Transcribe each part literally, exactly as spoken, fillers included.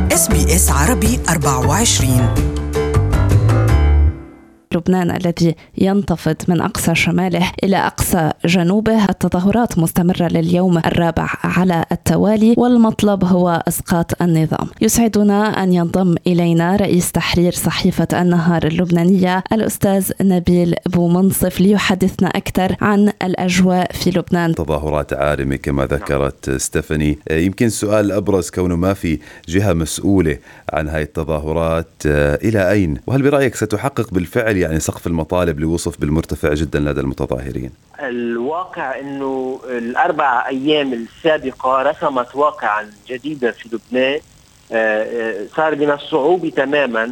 إس بي إس عربي أربعة وعشرين. لبنان الذي ينتفض من أقصى شماله إلى أقصى جنوبه، التظاهرات مستمرة لليوم الرابع على التوالي، والمطلب هو إسقاط النظام. يسعدنا أن ينضم إلينا رئيس تحرير صحيفة النهار اللبنانية الأستاذ نبيل بومنصف ليحدثنا أكثر عن الأجواء في لبنان. تظاهرات عارمة كما ذكرت ستيفاني. يمكن السؤال الأبرز كونه ما في جهة مسؤولة عن هاي التظاهرات إلى أين؟ وهل برأيك ستحقق بالفعل يعني سقف المطالب لوصف بالمرتفع جدا لدى المتظاهرين؟ الواقع أنه الأربع أيام السابقة رسمت واقعا جديدا في لبنان. صار من الصعوبة تماما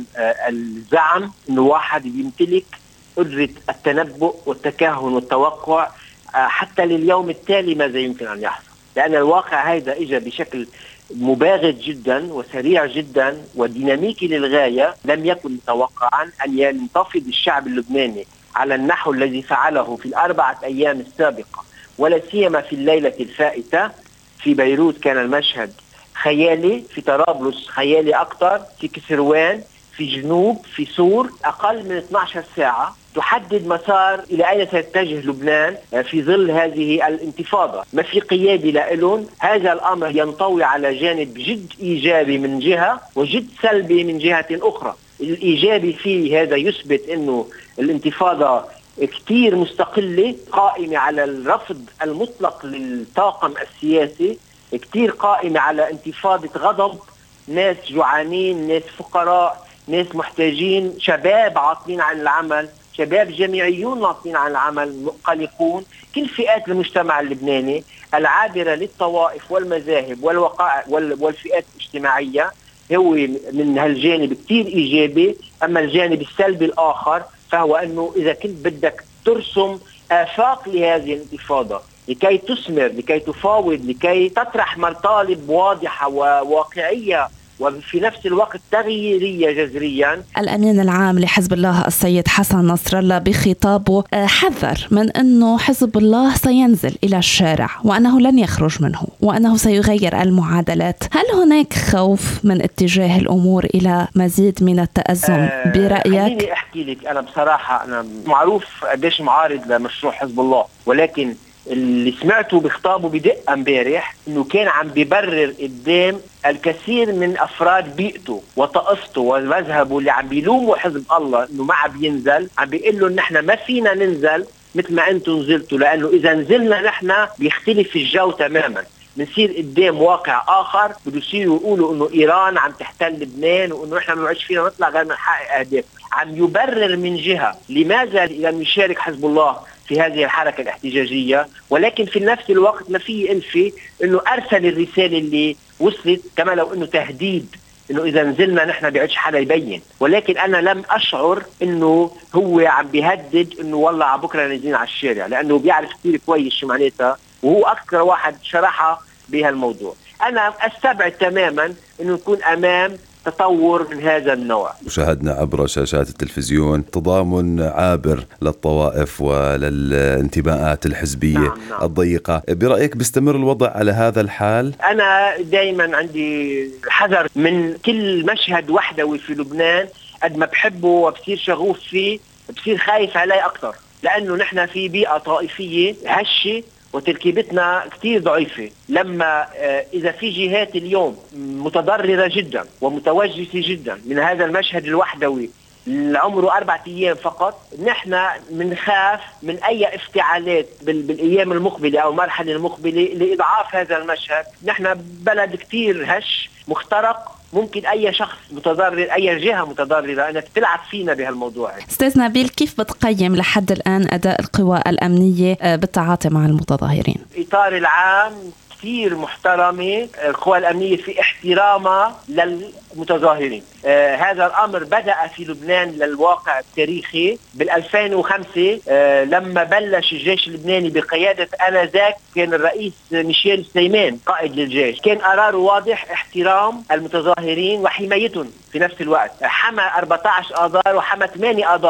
الزعم أنه واحد يمتلك قدرة التنبؤ والتكهن والتوقع حتى لليوم التالي ماذا يمكن أن يحصل، لأن الواقع هذا إجا بشكل مباغت جدا وسريع جدا وديناميكي للغاية. لم يكن متوقعا أن ينتفض الشعب اللبناني على النحو الذي فعله في الأربعة أيام السابقة، ولا سيما في الليلة الفائتة. في بيروت كان المشهد خيالي، في طرابلس خيالي أكثر، في كسروان، في جنوب، في سور. أقل من اثنتي عشرة ساعة تحدد مسار إلى أين سيتجه لبنان في ظل هذه الانتفاضة. ما في قيادة لهم. هذا الأمر ينطوي على جانب جد إيجابي من جهة وجد سلبي من جهة أخرى. الإيجابي فيه هذا يثبت أنه الانتفاضة كتير مستقلة، قائمة على الرفض المطلق للطاقم السياسي، كتير قائمة على انتفاضة غضب ناس جوعانين، ناس فقراء، ناس محتاجين، شباب عاطلين عن العمل، شباب جامعيون عاطلين عن العمل، قلقون. كل فئات المجتمع اللبناني العابرة للطوائف والمذاهب والوقائع والفئات الاجتماعية هو من هالجانب كتير إيجابي. أما الجانب السلبي الآخر فهو أنه إذا كنت بدك ترسم آفاق لهذه الانتفاضة لكي تثمر، لكي تفاوض، لكي تطرح مطالب واضحة وواقعية وفي نفس الوقت تغييرية جذريا. الأمين العام لحزب الله السيد حسن نصر الله بخطابه حذر من أنه حزب الله سينزل إلى الشارع وأنه لن يخرج منه وأنه سيغير المعادلات. هل هناك خوف من اتجاه الأمور إلى مزيد من التأزم أه برأيك؟ خليني أحكي لك. أنا بصراحة أنا معروف قديش معارض لمشروع حزب الله، ولكن اللي سمعته بخطابه بدقة امبارح انه كان عم بيبرر قدام الكثير من افراد بيئته وطائفته ومذهبه اللي عم بيلوموا حزب الله انه ما عم بينزل. عم بيقول له نحن ما فينا ننزل مثل ما انتم نزلتوا، لانه اذا نزلنا نحن بيختلف الجو تماما، بنصير قدام واقع اخر. بده يصيروا يقولوا انه ايران عم تحتل لبنان وانه نحن ما بنعيش فينا نطلع غير من نحقق اهداف. عم يبرر من جهة لماذا لم يشارك حزب الله في هذه الحركة الاحتجاجية، ولكن في نفس الوقت ما فيه ألفي انه ارسل الرسالة اللي وصلت كما لو انه تهديد انه اذا نزلنا نحن بيعيش حدا يبين. ولكن انا لم اشعر انه هو عم بيهدد انه والله على بكره نازلين على الشارع، لانه بيعرف كثير كويس شو معناتها وهو اكثر واحد شرحها بهالموضوع. انا استبعد تماما انه نكون امام تطور من هذا النوع. شاهدنا عبر شاشات التلفزيون تضامن عابر للطوائف وللانتماءات الحزبية نعم نعم. الضيقة. برأيك بيستمر الوضع على هذا الحال؟ أنا دايما عندي حذر من كل مشهد وحدوي في لبنان. قد ما بحبه وبصير شغوف فيه بصير خايف عليه أكتر، لأنه نحن في بيئة طائفية هشة وتركيبتنا كتير ضعيفة. لما إذا في جهات اليوم متضررة جدا ومتوجسة جدا من هذا المشهد الوحدوي العمره أربعة أيام فقط، نحن منخاف من أي افتعالات بالأيام المقبلة أو مرحلة المقبلة لإضعاف هذا المشهد. نحن بلد كتير هش مخترق، ممكن أي شخص متضرر، أي جهة متضررة أنك تلعب فينا بهالموضوع. أستاذ نبيل، كيف بتقيم لحد الآن أداء القوى الأمنية بالتعاطي مع المتظاهرين؟ الإطار العام كثير محترمة، القوى الأمنية في احترامها للمتظاهرين. آه هذا الأمر بدأ في لبنان للواقع التاريخي بالألفين وخمسة آه لما بلش الجيش اللبناني بقيادة آنذاك كان الرئيس ميشيل سليمان قائد للجيش. كان قراره واضح، احترام المتظاهرين وحمايتهم في نفس الوقت. حمى أربعة عشر آذار وحمى ثمانية آذار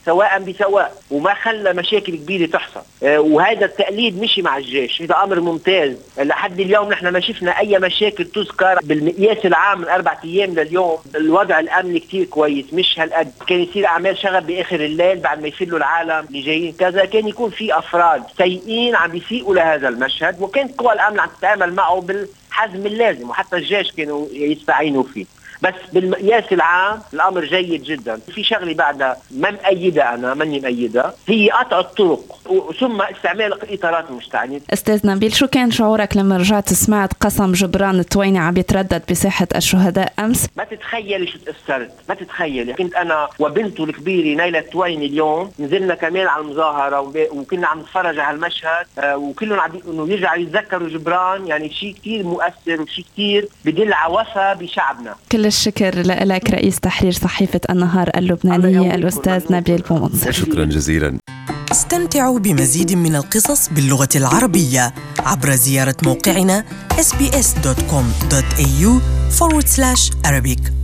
سواء بسواء وما خلى مشاكل كبيرة تحصل. وهذا التقليد مشي مع الجيش، هذا أمر ممتاز. لحد اليوم نحن ما شفنا أي مشاكل تذكر بالمقياس العام من أربعة أيام لليوم. الوضع الأمني كتير كويس، مش هالقد. كان يصير أعمال شغب بآخر الليل بعد ما يفلوا العالم اللي جايين كذا، كان يكون في أفراد سيئين عم بيسيئوا لهذا المشهد، وكانت قوى الأمن عم تتعامل معه بالحزم اللازم، وحتى الجيش كانوا يستعينوا فيه. بس بالمقياس العام الأمر جيد جدا. في شغلة بعدها ما مأيدة، أنا ماني مأيدة، هي قطع الطرق ثم استعمال الإطارات المشتعلة. أستاذ نبيل، شو كان شعورك لما رجعت سمعت قسم جبران التويني عم يتردد بساحة الشهداء أمس؟ ما تتخيلي شو تأثرت، ما تتخيلي. كنت أنا وبنته الكبيرة نيلة التويني اليوم نزلنا كمان على المظاهرة وكنا عم نتفرج على المشهد، وكلهم عم إنه يرجعوا يتذكروا جبران. يعني شيء كتير مؤثر وشيء كتير بدل على وفا بشعبنا. كل الشكر لك رئيس تحرير صحيفة النهار اللبنانية الأستاذ نبيل بومنصر. شكرا جزيلا. استمتعوا بمزيد من القصص باللغة العربية عبر زيارة موقعنا إس بي إس دوت كوم دوت إيه يو forward slash Arabic.